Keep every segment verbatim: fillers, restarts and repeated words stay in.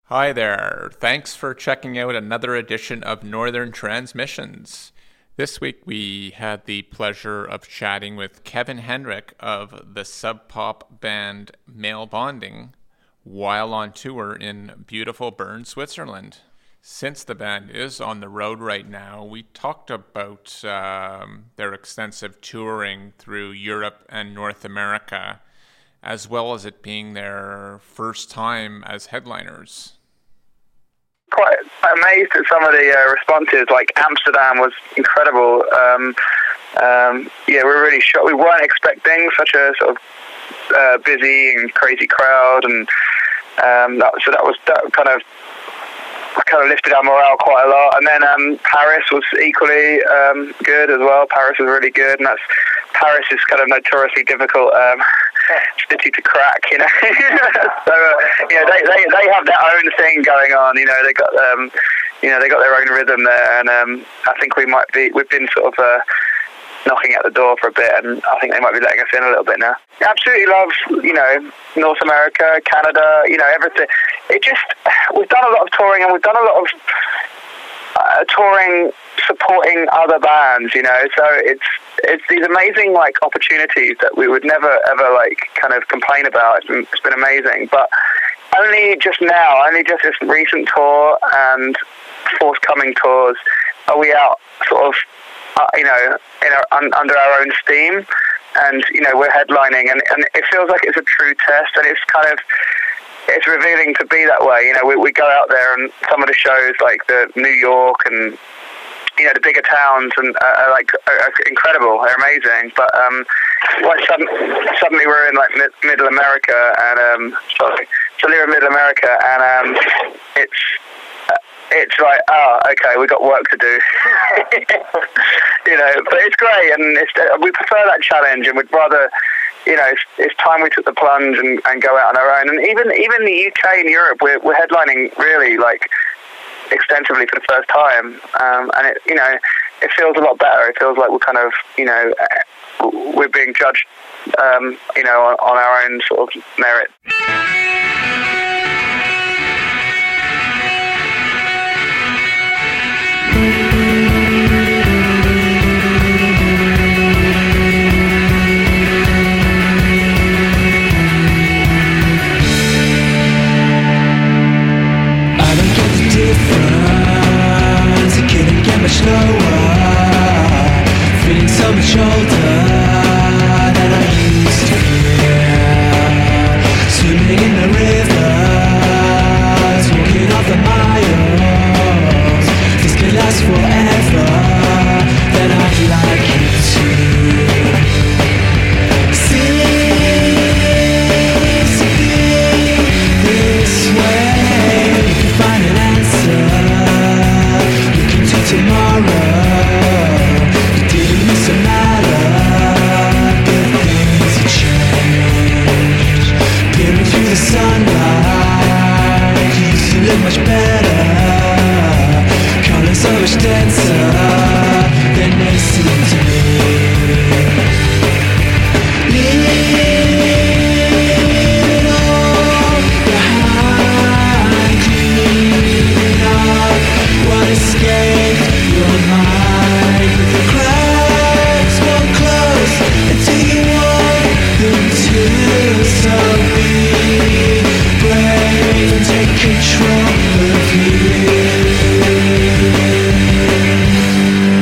Hi there. Thanks for checking out another edition of Northern Transmissions. This week we had the pleasure of chatting with Kevin Henrik of the sub pop band Male Bonding while on tour in beautiful Bern, Switzerland. Since the band is on the road right now, we talked about um, their extensive touring through Europe and North America, as well as it being their first time as headliners. Quite amazed at some of the uh, responses. Like Amsterdam was incredible. Um, um, yeah, we were really shocked. We weren't expecting such a sort of uh, busy and crazy crowd, and um, that, so that was that kind of kind of lifted our morale quite a lot. And then um, Paris was equally um, good as well. Paris was really good, and that's Paris is kind of notoriously difficult um, city to crack, you know. so uh, yeah, they, they they have their own thing going on, you know. They got um, you know, they got their own rhythm there, and um, I think we might be we've been sort of uh, knocking at the door for a bit, and I think they might be letting us in a little bit now. Absolutely love, you know, North America, Canada, you know, everything. It just we've done a lot of touring, and we've done a lot of uh, touring supporting other bands, you know. So it's it's these amazing like opportunities that we would never ever like kind of complain about. It's been, it's been amazing, but only just now, only just this recent tour and forthcoming tours are we out sort of uh, you know in our, un, under our own steam, and you know we're headlining, and, and it feels like it's a true test, and it's kind of it's revealing to be that way. You know, we we go out there, and some of the shows like the New York and you know the bigger towns and uh, are like are, are incredible. They're amazing, but um, like sudden, suddenly we're in like mid, Middle America, and um, sorry, suddenly we're in Middle America, and um, it's uh, it's like oh, okay, we got work to do, you know. But it's great, and it's, uh, we prefer that challenge, and we'd rather. You know, it's, it's time we took the plunge and, and go out on our own. And even even the U K and Europe, we're we're headlining really like extensively for the first time, um, and it you know it feels a lot better. It feels like we're kind of you know we're being judged um, you know on, on our own sort of merit. Slower, feeling so much older than I used to feel. Swimming in the rivers, walking off the miles. This could last forever, then I'd like you to. Seems to be this way. We can find an answer. Tomorrow, it didn't miss a matter, but things have changed. Peering through the sunlight, you used to look much better. Colors so much denser than they seem to me. Leave it all behind, cleaning up what escaped your mind, but the cracks won't close until you want them to. So be brave and take control of you.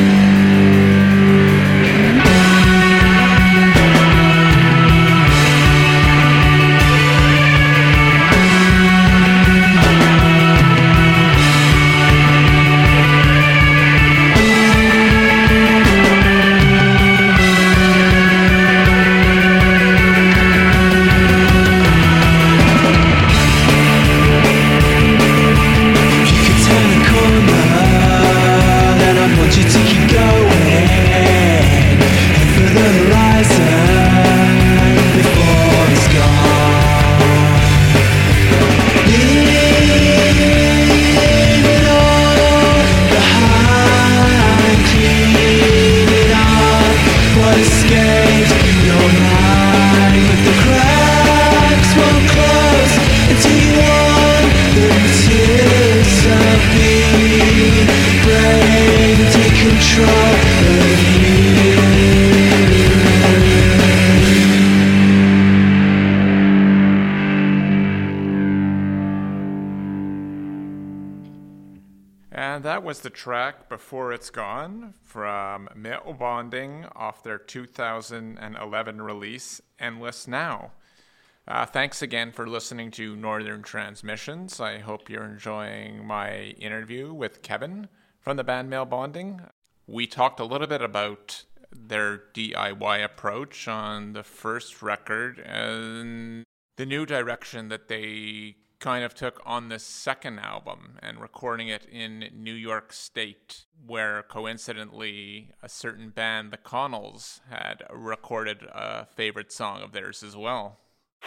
And that was the track Before It's Gone from Male Bonding off their two thousand eleven release, Endless Now. Uh, thanks again for listening to Northern Transmissions. I hope you're enjoying my interview with Kevin from the band Male Bonding. We talked a little bit about their D I Y approach on the first record and the new direction that they kind of took on the second album and recording it in New York State, where coincidentally a certain band, the Connells, had recorded a favorite song of theirs as well.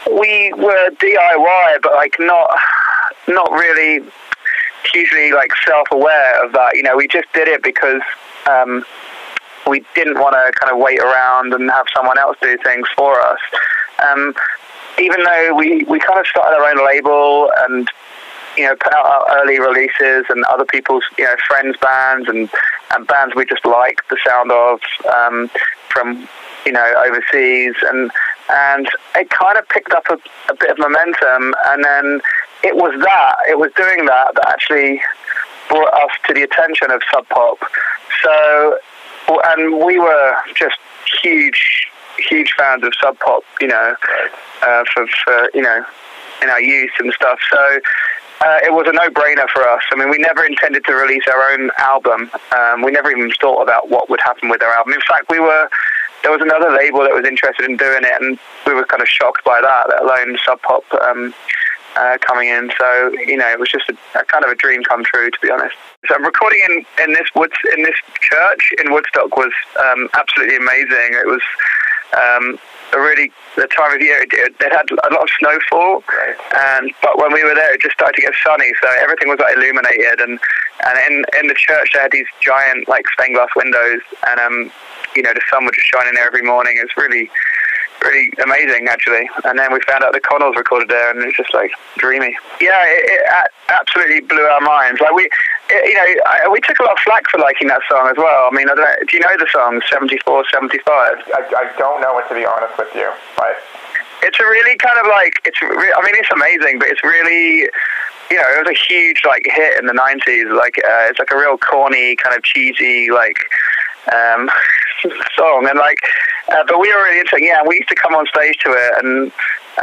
We were D I Y, but like not not really hugely like self-aware of that. You know, we just did it because um, we didn't want to kind of wait around and have someone else do things for us. Um, even though we, we kind of started our own label and, you know, put out our early releases and other people's, you know, friends' bands and, and bands we just liked the sound of um, from, you know, overseas. And and it kind of picked up a, a bit of momentum. And then it was that, it was doing that that actually brought us to the attention of Sub Pop. So, and we were just huge, huge fans of Sub Pop, you know, uh, for, for, you know, in our youth and stuff. So uh, it was a no-brainer for us. I mean, we never intended to release our own album. Um, we never even thought about what would happen with our album. In fact, we were, there was another label that was interested in doing it, and we were kind of shocked by that, let alone Sub Pop um, uh, coming in. So, you know, it was just a, a kind of a dream come true, to be honest. So recording in, in this woods in this church in Woodstock was um, absolutely amazing. It was um, a really the time of year it, it, it had a lot of snowfall, and but when we were there, it just started to get sunny, so everything was like illuminated, and and in in the church they had these giant like stained glass windows, and um you know the sun would just shine in there every morning. It's really really amazing, actually. And then we found out the Connells recorded there, and it's just like dreamy. Yeah, it, it absolutely blew our minds. Like we, it, you know, I, we took a lot of flack for liking that song as well. I mean, I don't know, do you know the song seventy-four, seventy-five? I, I don't know it, to be honest with you, but it's a really kind of like it's. Re- I mean, it's amazing, but it's really. You know, it was a huge like hit in the nineties. Like uh, it's like a real corny, kind of cheesy like um, song, and like, uh, but we were really into it. Yeah, we used to come on stage to it, and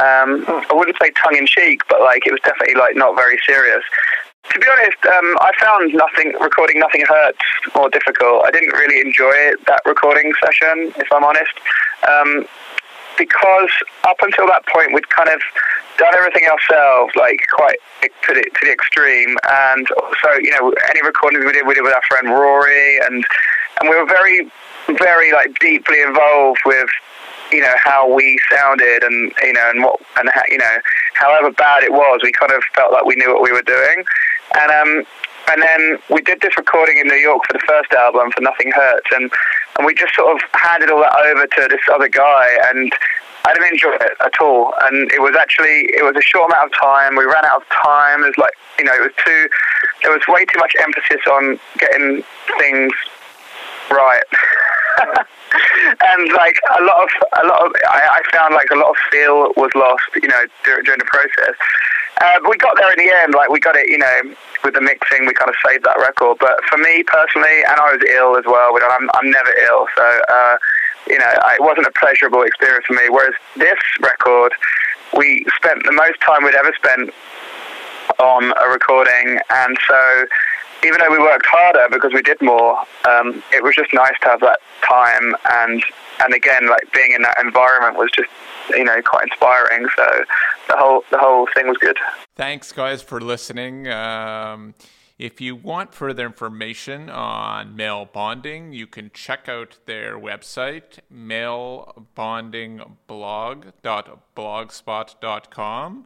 um, I wouldn't say tongue in cheek, but like it was definitely like not very serious. To be honest, um, I found nothing recording Nothing Hurts more difficult. I didn't really enjoy it, that recording session, if I'm honest. Um, Because up until that point, we'd kind of done everything ourselves, like quite to the, to the extreme. And also, you know, any recordings we did, we did with our friend Rory, and and we were very, very like deeply involved with, you know, how we sounded, and you know, and what, and how, you know, however bad it was, we kind of felt like we knew what we were doing. And um, and then we did this recording in New York for the first album, for Nothing Hurts, and. And we just sort of handed all that over to this other guy, and I didn't enjoy it at all. And it was actually, it was a short amount of time. We ran out of time. It was like, you know, it was too, there was way too much emphasis on getting things right. And like a lot of, a lot of, I, I found like a lot of feel was lost, you know, during, during the process. Uh, but we got there in the end, like we got it, you know, with the mixing, we kind of saved that record. But for me personally, and I was ill as well, but I'm, I'm never ill, so, uh, you know, it wasn't a pleasurable experience for me. Whereas this record, we spent the most time we'd ever spent on a recording, and so even though we worked harder because we did more, um, it was just nice to have that time, and and again, like being in that environment was just, you know, quite inspiring. So the whole the whole thing was good. Thanks, guys, for listening. Um, if you want further information on Male Bonding, you can check out their website, male bonding blog dot blogspot dot com,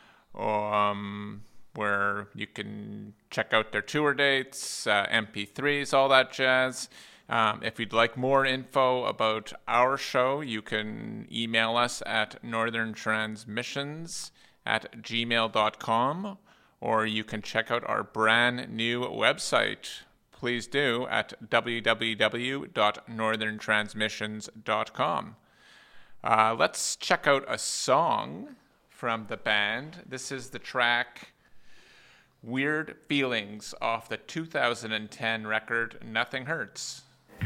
um, where you can check out their tour dates, uh, M P threes, all that jazz. Um, if you'd like more info about our show, you can email us at northerntransmissions at gmail dot com, or you can check out our brand new website. Please do at w w w dot northern transmissions dot com. Uh, let's check out a song from the band. This is the track Weird Feelings off the two thousand ten record Nothing Hurts.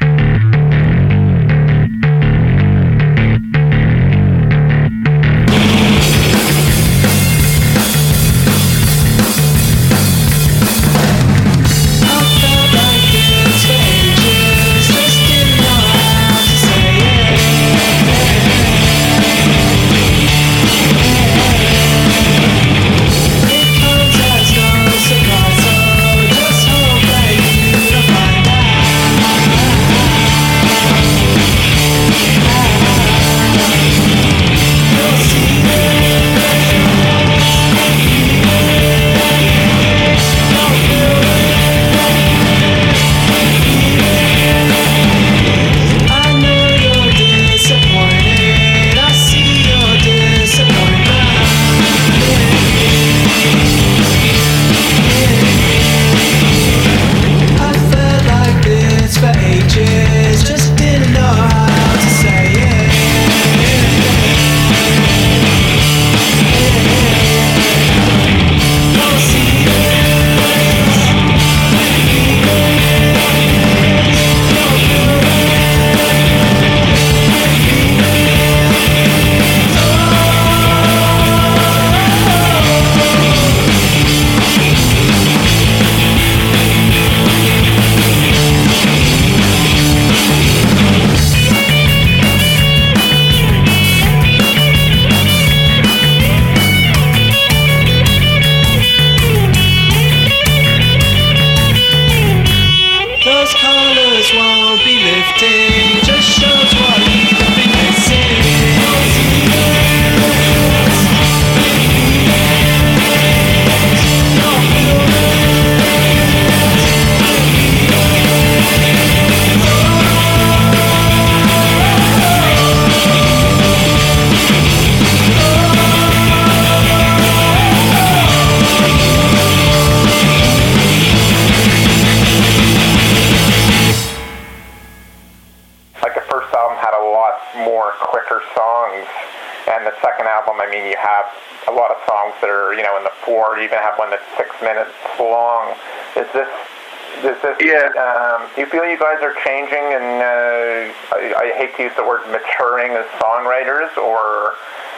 Even have one that's six minutes long. Is this, is this, yeah. um, do you feel you guys are changing and, uh, I, I hate to use the word maturing as songwriters, or?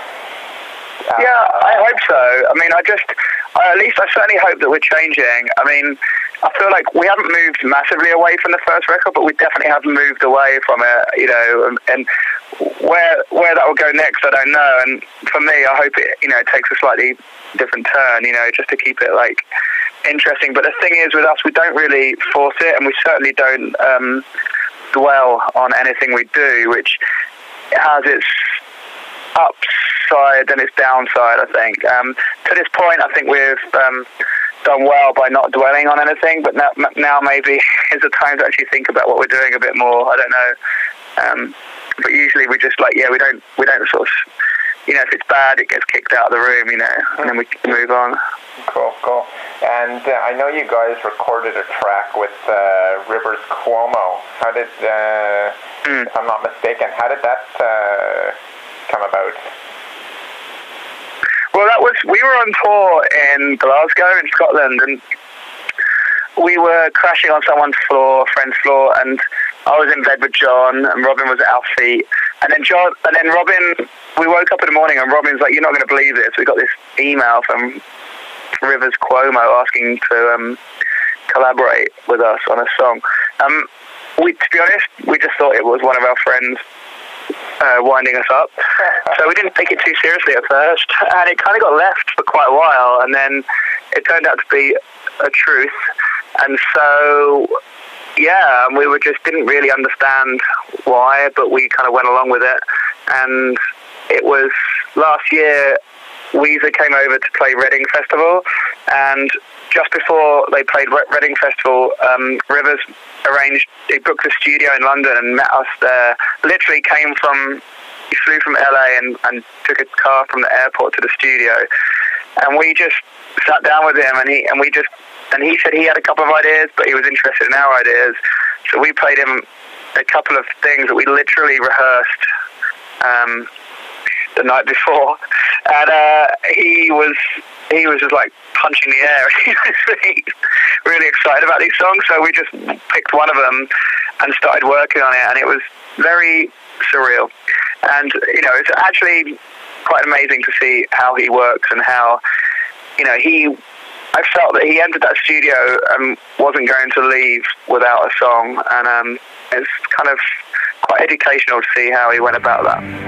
Uh, yeah, I hope so. I mean, I just, I, at least I certainly hope that we're changing. I mean, I feel like we haven't moved massively away from the first record, but we definitely have moved away from it, you know, and, and where where that will go next, I don't know. And for me, I hope it, you know, takes a slightly different turn, you know, just to keep it, like, interesting. But the thing is, with us, we don't really force it, and we certainly don't um, dwell on anything we do, which has its upside and its downside, I think. Um, to this point, I think we've um, done well by not dwelling on anything, but now, now maybe is the time to actually think about what we're doing a bit more. I don't know. Um, but usually we just, like, yeah, we don't, we don't sort of, you know, if it's bad, it gets kicked out of the room, you know, and then we can move on. Cool, cool. And uh, I know you guys recorded a track with uh, Rivers Cuomo. How did, uh, mm. if I'm not mistaken, how did that uh, come about? Well, that was, we were on tour in Glasgow in Scotland, and we were crashing on someone's floor, a friend's floor, and I was in bed with John, and Robin was at our feet. And then John, and then Robin, we woke up in the morning, and Robin's like, "You're not going to believe this. We got this email from Rivers Cuomo asking to um, collaborate with us on a song." Um, we, to be honest, we just thought it was one of our friends uh, winding us up. So we didn't take it too seriously at first, and it kind of got left for quite a while, and then it turned out to be a truth. And so, yeah, we were just didn't really understand why, but we kind of went along with it. And it was last year, Weezer came over to play Reading Festival, and just before they played Reading Festival, um, Rivers arranged, he booked a studio in London and met us there. Literally came from, he flew from L A and, and took a car from the airport to the studio. And we just sat down with him, and he and we just, and he said he had a couple of ideas, but he was interested in our ideas. So we played him a couple of things that we literally rehearsed um, the night before, and uh, he was he was just like punching the air. He was really, really excited about these songs, so we just picked one of them and started working on it, and it was very surreal. And you know, it's actually quite amazing to see how he works and how, you know, he. I felt that he entered that studio and wasn't going to leave without a song, and um, it's kind of quite educational to see how he went about that.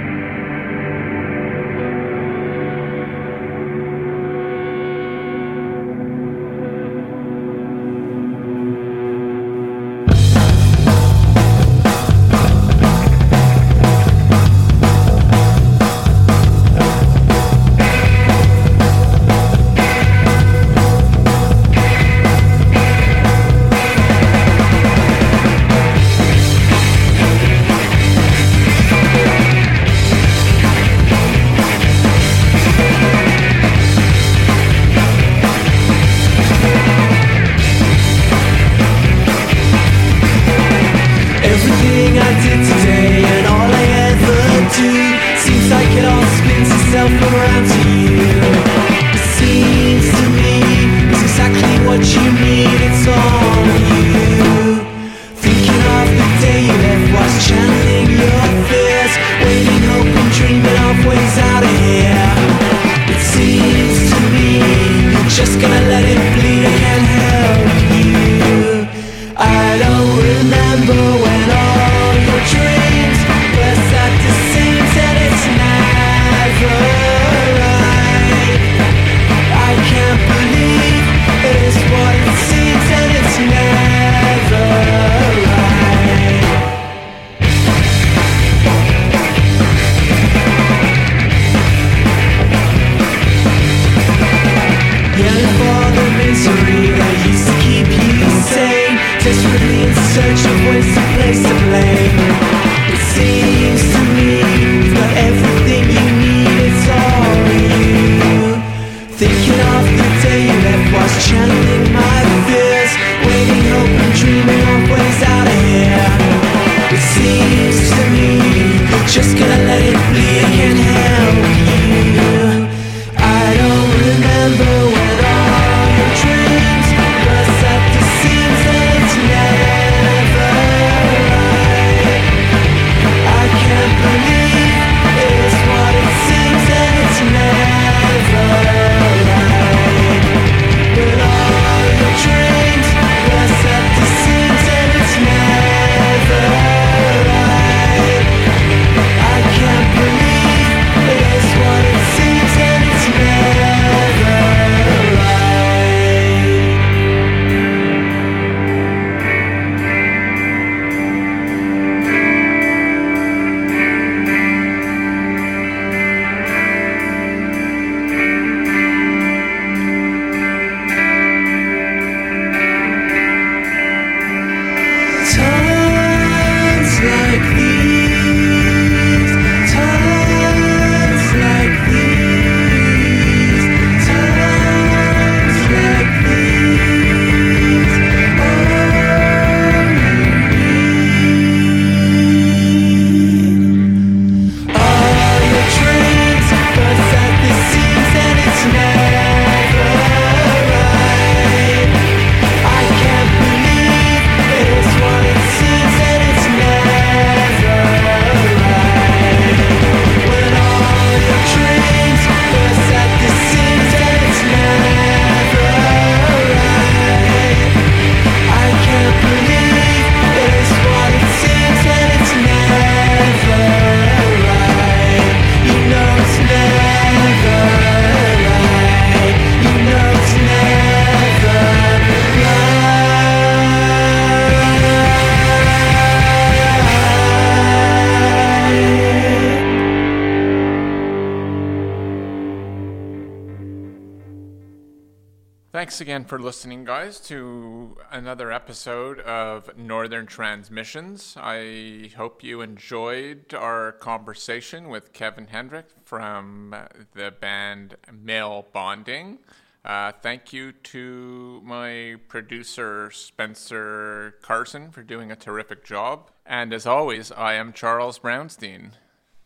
Thanks again for listening, guys, to another episode of Northern Transmissions. I hope you enjoyed our conversation with Kevin Hendrick from the band Male Bonding. Uh, thank you to my producer, Spencer Carson, for doing a terrific job. And as always, I am Charles Brownstein.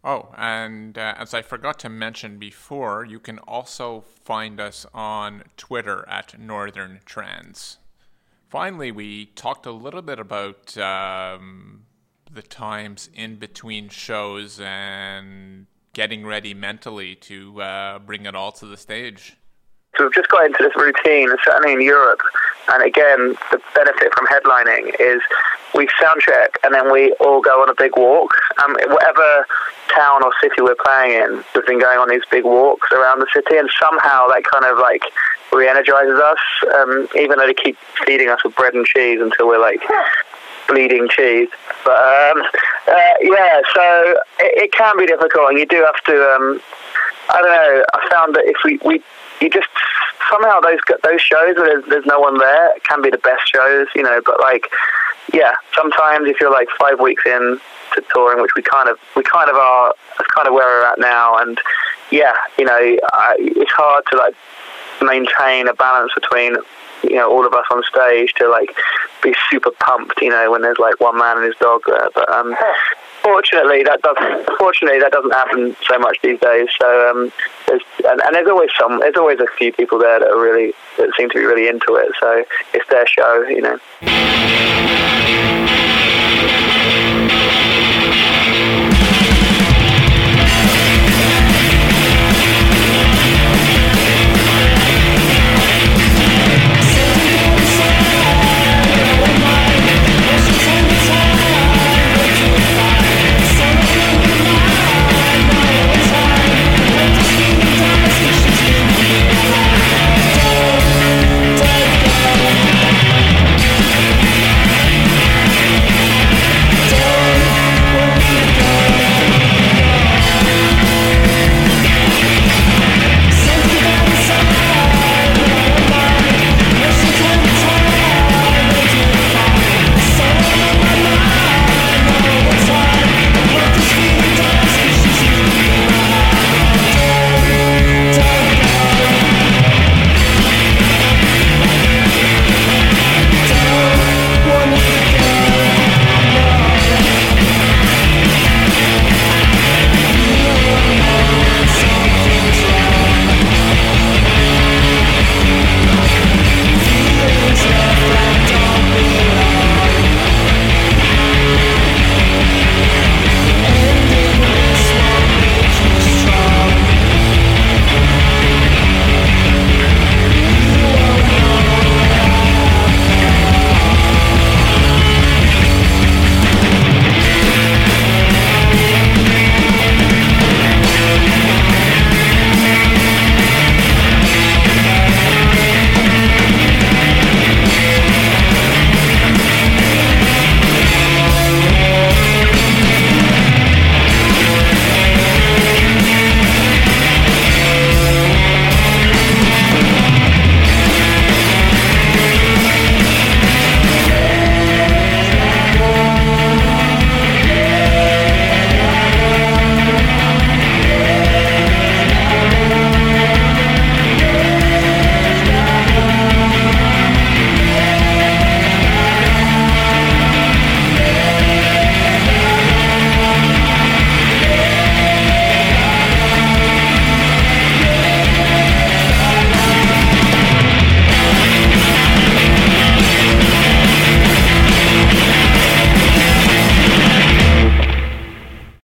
Oh, and uh, as I forgot to mention before, you can also find us on Twitter at Northern Trans. Finally, we talked a little bit about um, the times in between shows and getting ready mentally to uh, bring it all to the stage. So we've just got into this routine, certainly in Europe, and again, the benefit from headlining is we sound check and then we all go on a big walk. Um, whatever town or city we're playing in, we've been going on these big walks around the city, and somehow that kind of like re-energizes us, um, even though they keep feeding us with bread and cheese until we're like bleeding cheese. But um, uh, yeah, so it, it can be difficult, and you do have to, um, I don't know, I found that if we, we you just, somehow those those shows where there's, there's no one there can be the best shows, you know, but like, yeah, sometimes if you're like five weeks in to touring, which we kind of, we kind of are, that's kind of where we're at now, and yeah, you know, I, it's hard to like maintain a balance between, you know, all of us on stage to like be super pumped, you know, when there's like one man and his dog there. But um, fortunately, that doesn't. Fortunately, that doesn't happen so much these days. So um, there's and, and there's always some. There's always a few people there that are really that seem to be really into it. So it's their show, you know.